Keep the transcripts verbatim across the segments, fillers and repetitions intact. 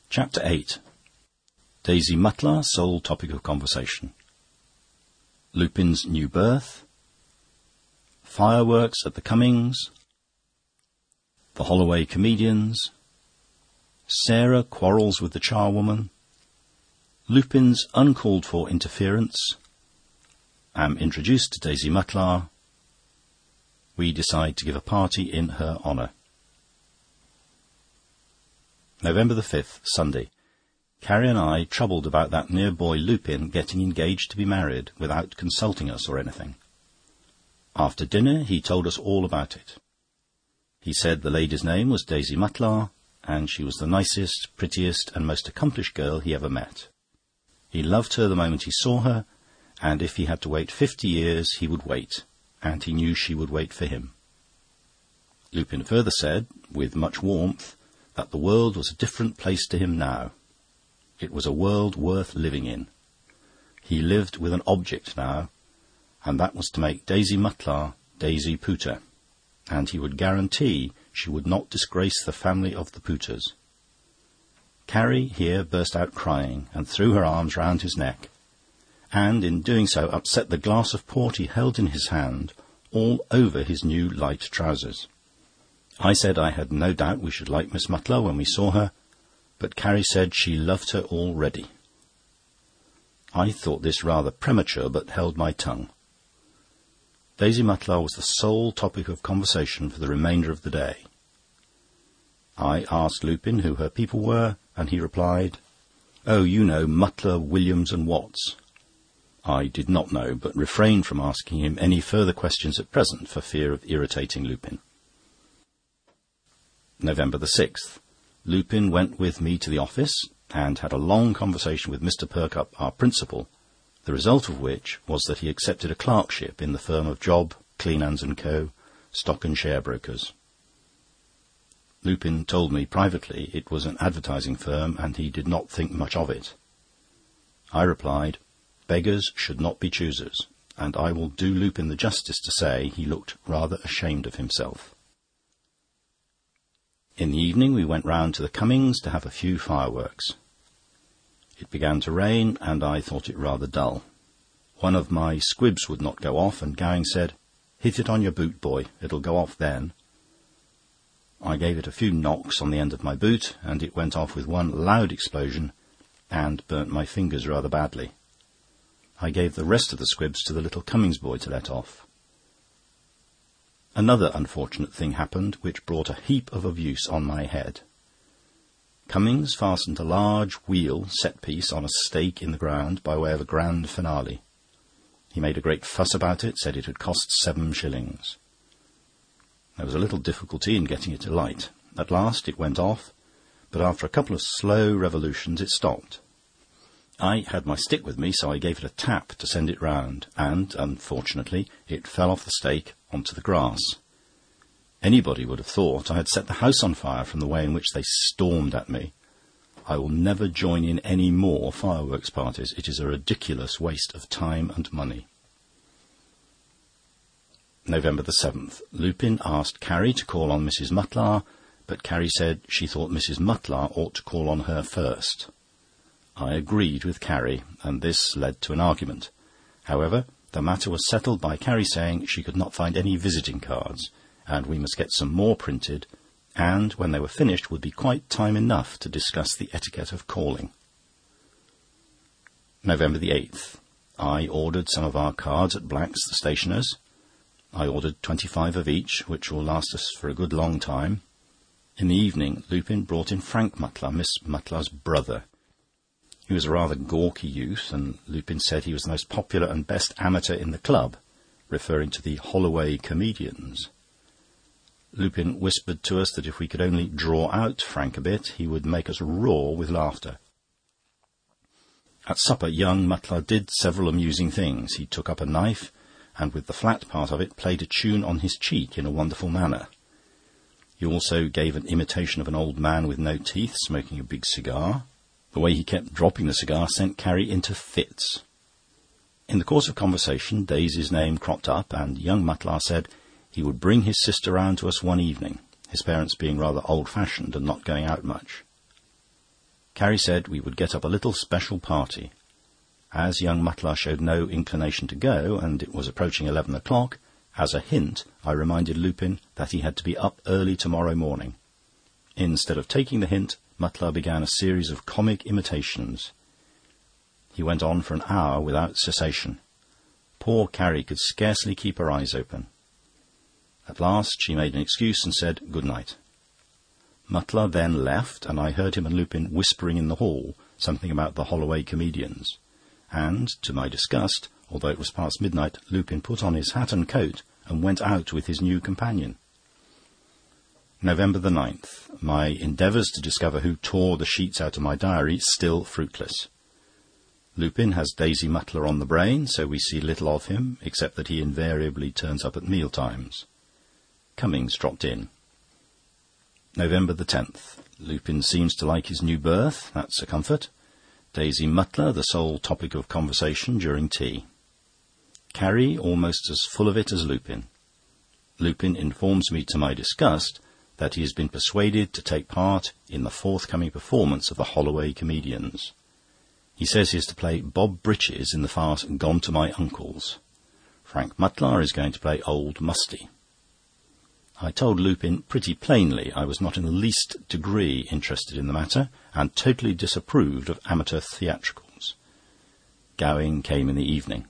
Chapter eight. Daisy Mutlar, sole topic of conversation. Lupin's new birth. Fireworks at the Cummings. The Holloway comedians. Sarah quarrels with the charwoman. Lupin's uncalled-for interference. Am introduced to Daisy Mutlar. We decide to give a party in her honour. November the fifth, Sunday. Carrie and I troubled about that mere boy Lupin getting engaged to be married without consulting us or anything. After dinner he told us all about it. He said the lady's name was Daisy Mutlar, and she was the nicest, prettiest and most accomplished girl he ever met. He loved her the moment he saw her, and if he had to wait fifty years he would wait, and he knew she would wait for him. Lupin further said, with much warmth, that the world was a different place to him now. It was a world worth living in. He lived with an object now, and that was to make Daisy Mutlar Daisy Pooter, and he would guarantee she would not disgrace the family of the Pooters. Carrie here burst out crying and threw her arms round his neck, and in doing so upset the glass of port he held in his hand all over his new light trousers. I said I had no doubt we should like Miss Mutlar when we saw her, but Carrie said she loved her already. I thought this rather premature, but held my tongue. Daisy Mutlar was the sole topic of conversation for the remainder of the day. I asked Lupin who her people were, and he replied, "Oh, you know, Mutlar, Williams and Watts." I did not know, but refrained from asking him any further questions at present for fear of irritating Lupin. November the sixth. Lupin went with me to the office and had a long conversation with Mister Perkupp, our principal, the result of which was that he accepted a clerkship in the firm of Job, Cleanands and Co., stock and share brokers. Lupin told me privately it was an advertising firm and he did not think much of it. I replied, beggars should not be choosers, and I will do Lupin the justice to say he looked rather ashamed of himself. In the evening we went round to the Cummings to have a few fireworks. It began to rain, and I thought it rather dull. One of my squibs would not go off, and Gowing said, "Hit it on your boot, boy, it'll go off then." I gave it a few knocks on the end of my boot, and it went off with one loud explosion, and burnt my fingers rather badly. I gave the rest of the squibs to the little Cummings boy to let off. Another unfortunate thing happened, which brought a heap of abuse on my head. Cummings fastened a large wheel set-piece on a stake in the ground by way of a grand finale. He made a great fuss about it, said it had cost seven shillings. There was a little difficulty in getting it to light. At last it went off, but after a couple of slow revolutions it stopped. I had my stick with me, so I gave it a tap to send it round, and, unfortunately, it fell off the stake onto the grass. Anybody would have thought I had set the house on fire from the way in which they stormed at me. I will never join in any more fireworks parties. It is a ridiculous waste of time and money. November the seventh. Lupin asked Carrie to call on Missus Mutlar, but Carrie said she thought Missus Mutlar ought to call on her first. I agreed with Carrie, and this led to an argument. However, the matter was settled by Carrie saying she could not find any visiting cards, and we must get some more printed, and when they were finished would be quite time enough to discuss the etiquette of calling. November the eighth. I ordered some of our cards at Black's, the stationers. I ordered twenty-five of each, which will last us for a good long time. In the evening, Lupin brought in Frank Mutlar, Miss Mutlar's brother. He was a rather gawky youth, and Lupin said he was the most popular and best amateur in the club, referring to the Holloway comedians. Lupin whispered to us that if we could only draw out Frank a bit, he would make us roar with laughter. At supper, young Mutlar did several amusing things. He took up a knife, and with the flat part of it played a tune on his cheek in a wonderful manner. He also gave an imitation of an old man with no teeth, smoking a big cigar. The way he kept dropping the cigar sent Carrie into fits. In the course of conversation, Daisy's name cropped up, and young Mutlar said he would bring his sister round to us one evening, his parents being rather old-fashioned and not going out much. Carrie said we would get up a little special party. As young Mutlar showed no inclination to go, and it was approaching eleven o'clock, as a hint I reminded Lupin that he had to be up early tomorrow morning. Instead of taking the hint, Mutlar began a series of comic imitations. He went on for an hour without cessation. Poor Carrie could scarcely keep her eyes open. At last she made an excuse and said good night. Mutlar then left, and I heard him and Lupin whispering in the hall something about the Holloway comedians. And, to my disgust, although it was past midnight, Lupin put on his hat and coat and went out with his new companion. November the ninth. My endeavours to discover who tore the sheets out of my diary still fruitless. Lupin has Daisy Mutlar on the brain, so we see little of him, except that he invariably turns up at meal times. Cummings dropped in. November the tenth. Lupin seems to like his new berth. That's a comfort. Daisy Mutlar the sole topic of conversation during tea. Carrie almost as full of it as Lupin. Lupin informs me to my disgust that he has been persuaded to take part in the forthcoming performance of the Holloway comedians. He says he is to play Bob Britches in the farce Gone to My Uncle's. Frank Mutlar is going to play Old Musty. I told Lupin pretty plainly I was not in the least degree interested in the matter, and totally disapproved of amateur theatricals. Gowing came in the evening.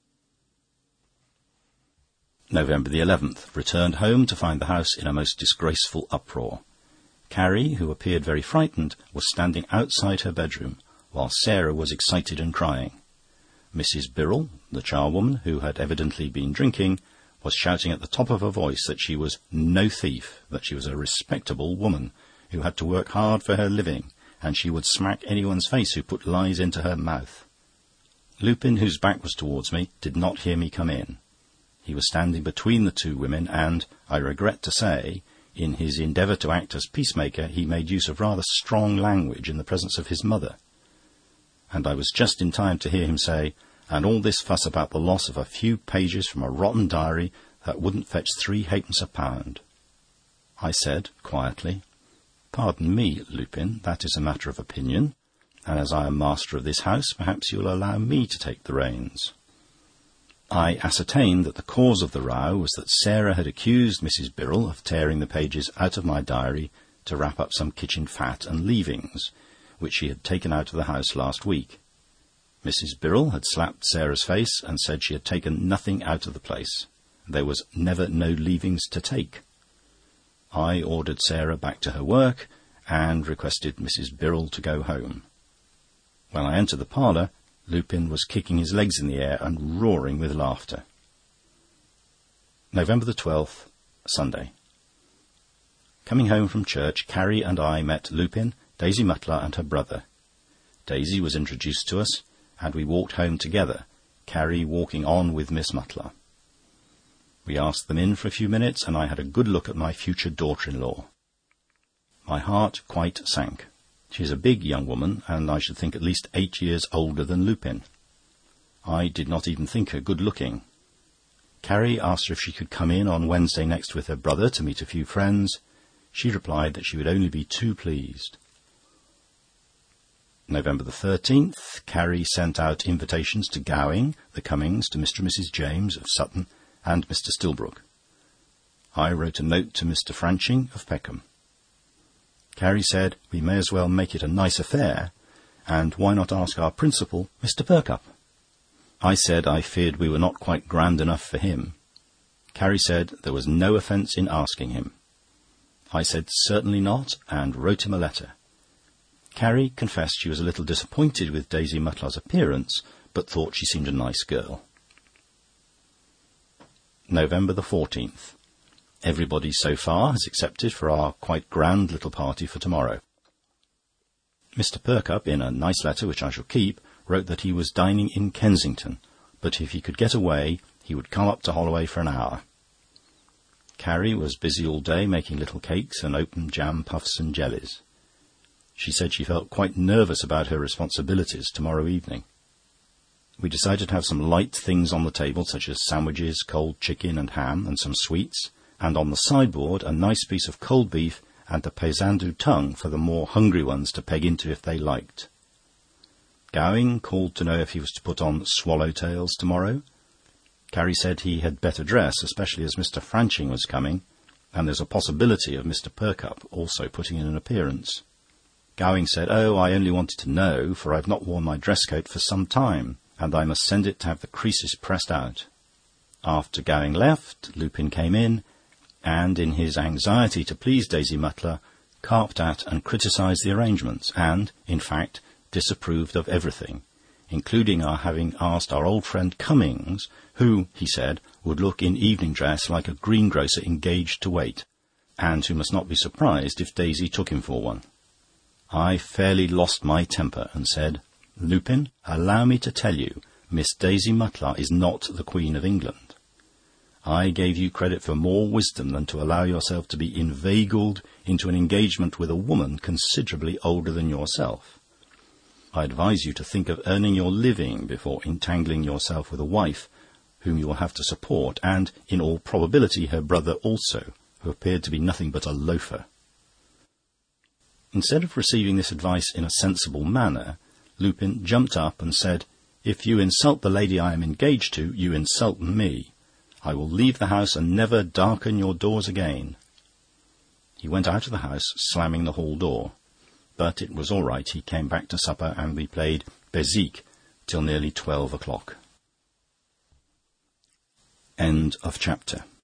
November the eleventh. Returned home to find the house in a most disgraceful uproar. Carrie, who appeared very frightened, was standing outside her bedroom, while Sarah was excited and crying. Missus Birrell, the charwoman, who had evidently been drinking, was shouting at the top of her voice that she was no thief, that she was a respectable woman, who had to work hard for her living, and she would smack anyone's face who put lies into her mouth. Lupin, whose back was towards me, did not hear me come in. He was standing between the two women, and, I regret to say, in his endeavour to act as peacemaker, he made use of rather strong language in the presence of his mother. And I was just in time to hear him say, "And all this fuss about the loss of a few pages from a rotten diary that wouldn't fetch three halfpence a pound." I said, quietly, "Pardon me, Lupin, that is a matter of opinion, and as I am master of this house, perhaps you will allow me to take the reins." I ascertained that the cause of the row was that Sarah had accused Missus Birrell of tearing the pages out of my diary to wrap up some kitchen fat and leavings, which she had taken out of the house last week. Missus Birrell had slapped Sarah's face and said she had taken nothing out of the place. There was never no leavings to take. I ordered Sarah back to her work and requested Missus Birrell to go home. When I entered the parlour, Lupin was kicking his legs in the air and roaring with laughter. November the twelfth, Sunday. Coming home from church, Carrie and I met Lupin, Daisy Mutlar and her brother. Daisy was introduced to us, and we walked home together, Carrie walking on with Miss Mutlar. We asked them in for a few minutes, and I had a good look at my future daughter-in-law. My heart quite sank. She is a big young woman, and I should think at least eight years older than Lupin. I did not even think her good-looking. Carrie asked her if she could come in on Wednesday next with her brother to meet a few friends. She replied that she would only be too pleased. November the thirteenth, Carrie sent out invitations to Gowing, the Cummings, to Mister and Missus James of Sutton, and Mister Stillbrook. I wrote a note to Mister Franching of Peckham. Carrie said we may as well make it a nice affair, and why not ask our principal, Mister Perkupp? I said I feared we were not quite grand enough for him. Carrie said there was no offence in asking him. I said certainly not, and wrote him a letter. Carrie confessed she was a little disappointed with Daisy Mutlar's appearance, but thought she seemed a nice girl. November the fourteenth. Everybody so far has accepted for our quite grand little party for tomorrow. Mister Perkupp, in a nice letter which I shall keep, wrote that he was dining in Kensington, but if he could get away, he would come up to Holloway for an hour. Carrie was busy all day making little cakes and open jam puffs and jellies. She said she felt quite nervous about her responsibilities tomorrow evening. We decided to have some light things on the table, such as sandwiches, cold chicken and ham, and some sweets, and on the sideboard a nice piece of cold beef and the Paysandu tongue for the more hungry ones to peg into if they liked. Gowing called to know if he was to put on swallow-tails tomorrow. Carrie said he had better dress, especially as Mister Franching was coming, and there's a possibility of Mister Perkupp also putting in an appearance. Gowing said, "Oh, I only wanted to know, for I've not worn my dress coat for some time, and I must send it to have the creases pressed out." After Gowing left, Lupin came in, and, in his anxiety to please Daisy Mutlar, carped at and criticised the arrangements, and, in fact, disapproved of everything, including our having asked our old friend Cummings, who, he said, would look in evening dress like a greengrocer engaged to wait, and who must not be surprised if Daisy took him for one. I fairly lost my temper and said, "Lupin, allow me to tell you, Miss Daisy Mutlar is not the Queen of England. I gave you credit for more wisdom than to allow yourself to be inveigled into an engagement with a woman considerably older than yourself. I advise you to think of earning your living before entangling yourself with a wife whom you will have to support, and, in all probability, her brother also, who appeared to be nothing but a loafer." Instead of receiving this advice in a sensible manner, Lupin jumped up and said, "If you insult the lady I am engaged to, you insult me. I will leave the house and never darken your doors again." He went out of the house, slamming the hall door. But it was all right. He came back to supper, and we played Bezique till nearly twelve o'clock. End of chapter.